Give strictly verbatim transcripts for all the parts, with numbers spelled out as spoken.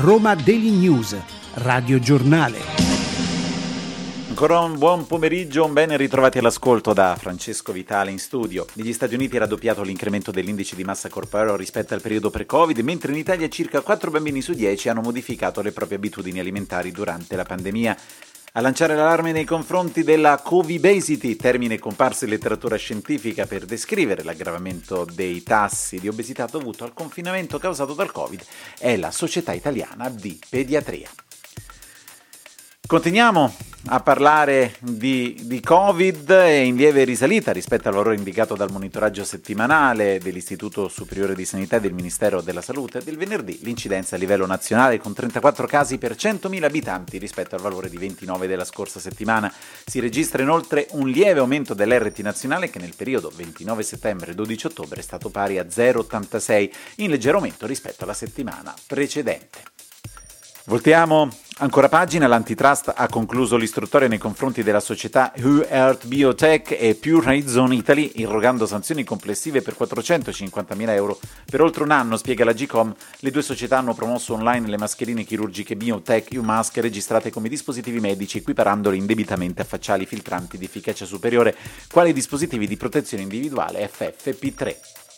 Roma Daily News, Radio Giornale. Ancora un buon pomeriggio, un bene ritrovati all'ascolto da Francesco Vitale in studio. Negli Stati Uniti è raddoppiato l'incremento dell'indice di massa corporea rispetto al periodo pre-Covid, mentre in Italia circa quattro bambini su dieci hanno modificato le proprie abitudini alimentari durante la pandemia. A lanciare l'allarme nei confronti della Covibesity, termine comparso in letteratura scientifica per descrivere l'aggravamento dei tassi di obesità dovuto al confinamento causato dal Covid, è la Società Italiana di Pediatria. Continuiamo a parlare di, di Covid e in lieve risalita rispetto al valore indicato dal monitoraggio settimanale dell'Istituto Superiore di Sanità e del Ministero della Salute. Del venerdì l'incidenza a livello nazionale con trentaquattro casi per centomila abitanti rispetto al valore di ventinove della scorsa settimana. Si registra inoltre un lieve aumento dell'R T nazionale che nel periodo ventinove settembre dodici ottobre è stato pari a zero virgola ottantasei, in leggero aumento rispetto alla settimana precedente. Voltiamo ancora pagina. L'antitrust ha concluso l'istruttoria nei confronti della società WhoEarth Biotech e Pure Horizon Italy, irrogando sanzioni complessive per quattrocentocinquantamila euro. Per oltre un anno, spiega la G-Com, le due società hanno promosso online le mascherine chirurgiche Biotech U-Mask registrate come dispositivi medici, equiparandole indebitamente a facciali filtranti di efficacia superiore, quali dispositivi di protezione individuale F F P tre.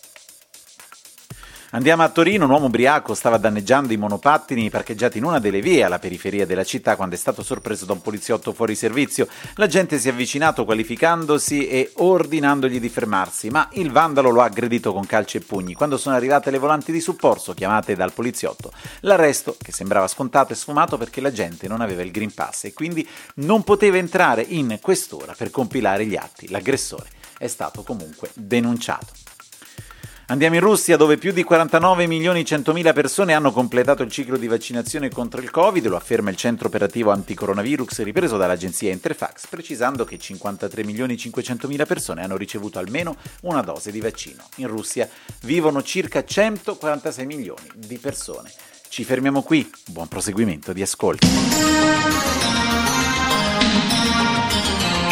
Andiamo a Torino. Un uomo ubriaco stava danneggiando i monopattini parcheggiati in una delle vie alla periferia della città quando è stato sorpreso da un poliziotto fuori servizio. L'agente si è avvicinato qualificandosi e ordinandogli di fermarsi, ma il vandalo lo ha aggredito con calci e pugni. Quando sono arrivate le volanti di supporto chiamate dal poliziotto, l'arresto, che sembrava scontato, è sfumato perché l'agente non aveva il Green Pass e quindi non poteva entrare in questura per compilare gli atti. L'aggressore è stato comunque denunciato. Andiamo in Russia, dove più di quarantanove milioni centomila persone hanno completato il ciclo di vaccinazione contro il Covid, lo afferma il centro operativo anticoronavirus ripreso dall'agenzia Interfax, precisando che cinquantatré milioni cinquecentomila persone hanno ricevuto almeno una dose di vaccino. In Russia vivono circa centoquarantasei milioni di persone. Ci fermiamo qui, buon proseguimento di ascolto.